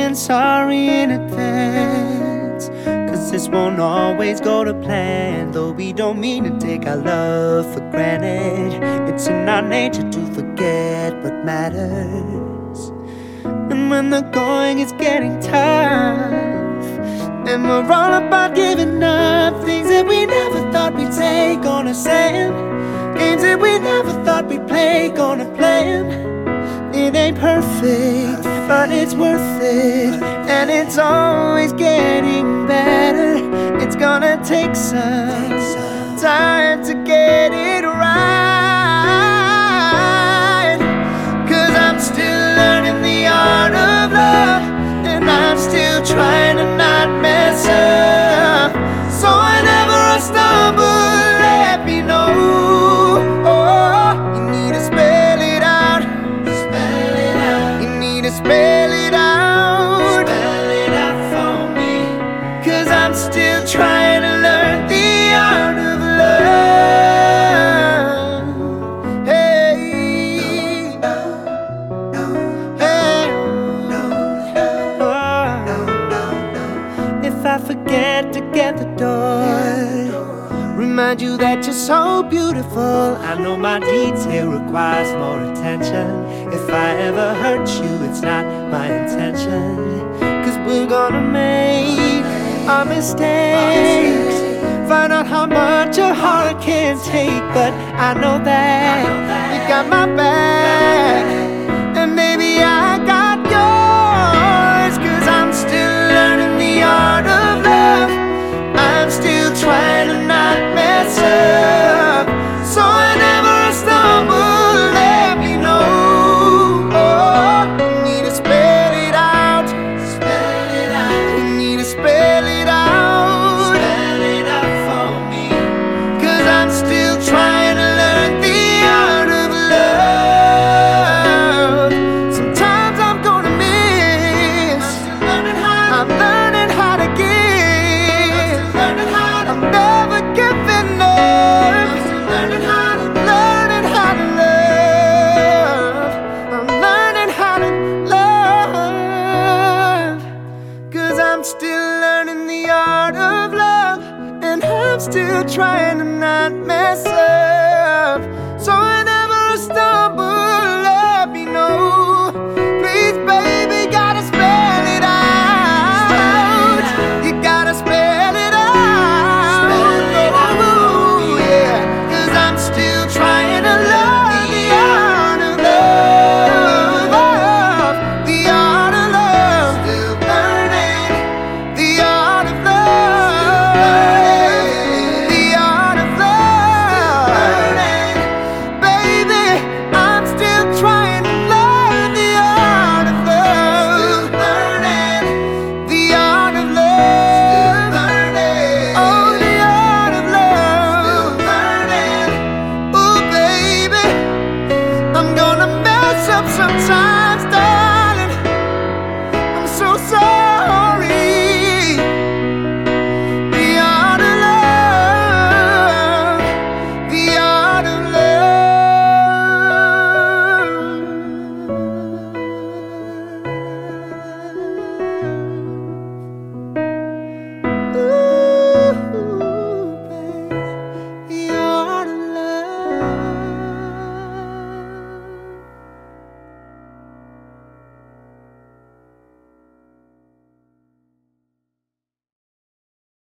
saying sorry in advance, 'cause this won't always go to plan. Though we don't mean to take our love for granted, it's in our nature to forget what matters. And when the going is getting tough, and we're all about giving up things that we never thought we'd take on a sand, games that we never thought we'd play, gonna play 'em. It ain't perfect, but it's worth it, and it's always getting better. It's gonna take some time to get it right, 'cause I'm still learning the art of love, and I'm still trying to not mess up. So whenever I stumble, let me know. You need to spell it out. You need to spell it out. Spell it out for me, 'cause I'm still trying to learn the art of love. Hey, hey. If I forget to get the door, remind you that you're so beautiful. I know my detail requires more attention. If I ever hurt you, it's not my intention, 'cause we're gonna make our mistakes, find out how much a heart can take. But I know that you got my back, and maybe I got yours, 'cause I'm still learning the art of love. I'm still trying to not mess up. So whenever I stumble, let me know. You need to spell it out. Spell it out. You need to spell it out. Spell it out for me, 'cause I'm still trying to learn the art of love. Sometimes I'm gonna miss. I'm learning how to give. I'm never giving up. Learning how to love. I'm learning how to love, 'cause I'm still learning the art of love, and I'm still trying to not mess up. So whenever I stumble, let me know. Please, baby, gotta spell it out. You gotta spell it out. Yeah, 'cause I'm still trying to learn the art of love. The art of love. Still learning the art of love. The art of love. Baby, I'm still trying to learn the art of love. Learning the art of love. Oh, the art of love. Oh, baby, I'm gonna mess up sometimes, darling. I'm so sorry.